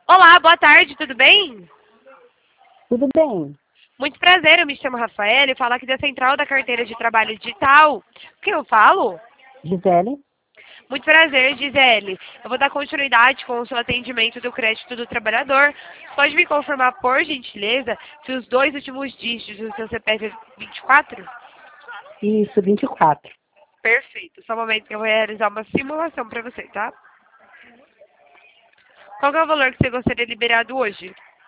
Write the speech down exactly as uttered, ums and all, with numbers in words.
Olá, boa tarde, tudo bem? Tudo bem. Muito prazer, eu me chamo Rafaela e falo aqui da Central da Carteira de Trabalho Digital. O que eu falo? Gisele? Muito prazer, Gisele. Eu vou dar continuidade com o seu atendimento do crédito do trabalhador. Pode me confirmar, por gentileza, se os dois últimos dígitos do seu C P F é vinte e quatro? Isso, vinte e quatro. Perfeito. Só um momento que eu vou realizar uma simulação para você, tá? Qual que é o valor que você gostaria liberado hoje?